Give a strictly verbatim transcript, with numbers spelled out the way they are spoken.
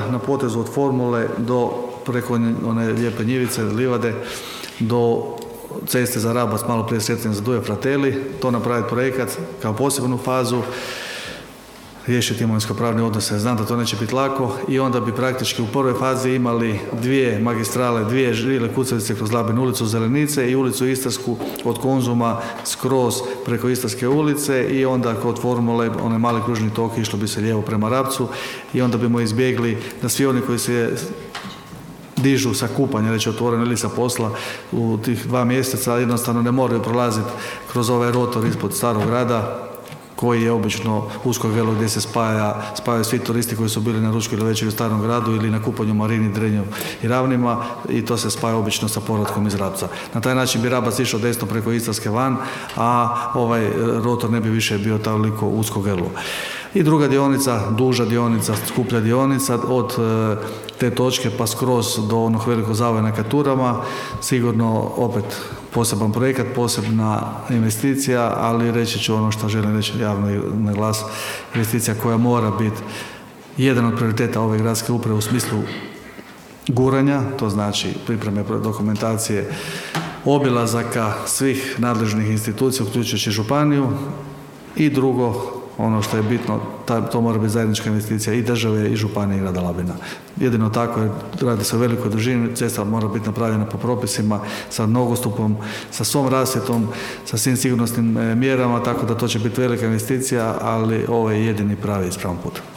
na potezu od Formule do preko one lijepe njivice, livade, do ceste za Rabac, malo prije sretanje za Duje Fratelli, to napraviti projekat kao posebnu fazu, riješiti imovinsko-pravne odnose. Znam da to neće biti lako i onda bi praktički u prvoj fazi imali dvije magistrale, dvije žile kucavice kroz Labinu ulicu Zelenice i ulicu Istarsku od Konzuma skroz preko Istarske ulice i onda kod Formule, onaj mali kružni tok, išlo bi se lijevo prema Rabcu i onda bimo izbjegli da svi oni koji se dižu sa kupanja, već otvoreno ili sa posla u tih dva mjeseca, jednostavno ne moraju prolaziti kroz ovaj rotor ispod Starog grada, koji je obično usko grlo gdje se spaja, spajaju svi turisti koji su bili na ručku ili večeri u Starom gradu ili na kupanju Marini, Drenju i Ravnima i to se spaja obično sa povratkom iz Rabca. Na taj način bi Rabac išao desno preko Istarske van, a ovaj rotor ne bi više bio toliko usko grlo. I druga dionica, duža dionica, skuplja dionica od e, te točke pa skroz do onog velikog zavoja na Katurama, sigurno opet poseban projekat, posebna investicija, ali reći ću ono što želim reći javno i na glas, investicija koja mora biti jedan od prioriteta ove gradske uprave u smislu guranja, to znači pripreme dokumentacije, obilazaka svih nadležnih institucija, uključujući županiju, i drugo, ono što je bitno, to mora biti zajednička investicija i države i županije i grada Labina. Jedino tako, jer radi se o velikoj dužini, cesta mora biti napravljena po propisima, sa nogostupom, sa svom rasvjetom, sa svim sigurnosnim mjerama, tako da to će biti velika investicija, ali ovo je jedini pravi ispravan put.